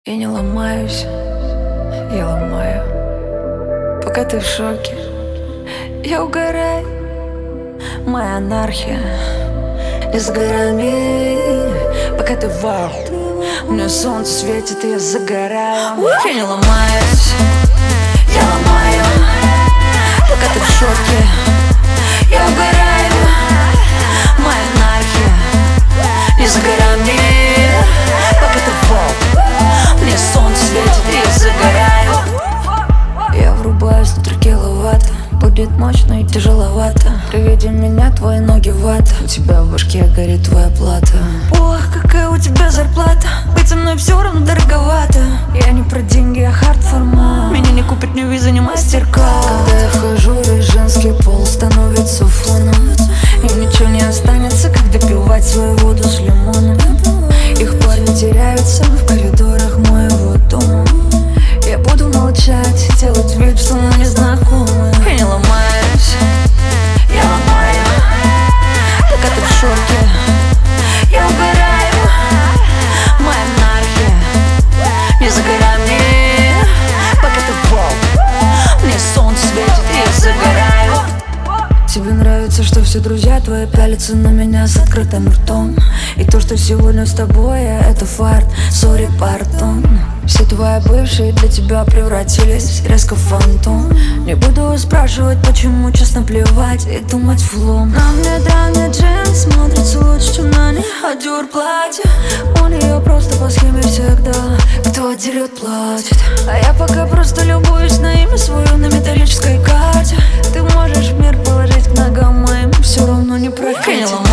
Я не ломаюсь, я ломаю. Пока ты в шоке, я угораю. Моя анархия не за горами. Пока ты вау, у меня солнце светит, и я загораю. Я не ломаюсь, я ломаю. Пока ты в шоке, я угораю. Моя анархия не за горами. Пока ты вау, мне солнце светит, и я загораю. Я врубаюсь на 3 киловатта. Будет мощно и тяжеловато. При виде меня твои ноги вата. У тебя в башке горит твоя плата. Ох, какая у тебя зарплата. Быть со мной все равно дороговато. Я не про деньги, я хард-формат. Меня не купит ни виза, ни мастер-карт. Когда я вхожу, весь женский пол становится фоном. Им ничего не останется, как допивать свою воду с лимоном. Их парни теряются в коридорах моего дома. Я буду молчать, делать вид, что мы не знакомы. Я не ломаюсь, я ломаю. Пока ты в шоке, я угораю. Моя анархия не за горами. Пока ты вау, мне солнце светит, и я загораю. Тебе нравится, что все друзья твои пялятся на меня с открытым ртом. И то, что сегодня с тобой, это фарт, сори, пардон. Все твои бывшие для тебя превратились резко в фантом. Не буду спрашивать, почему, честно плевать и думать влом. На мне древний джинс смотрится лучше, чем на ней Адюр платье. У нее просто по схеме всегда кто дерет, платит. А я пока просто любуюсь на имя свое на металлической карте. Ты можешь мир положить к ногам моим, все равно не прокатит.